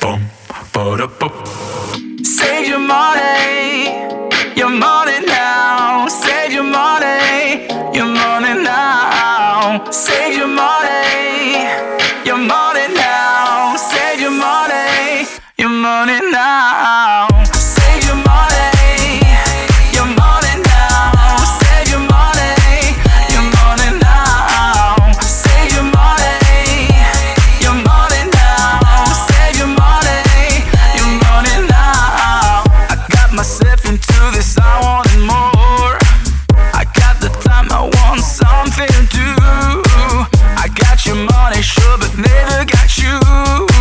bum, ba-da-bum. Save your money now. Save your money now. Save your money now. Save your money now. Save your money now. Save your money now. Save your money now. Save your money now. I got myself into this, I wanted more. I got the time, I want something to do. I got your money, sure, but never got you.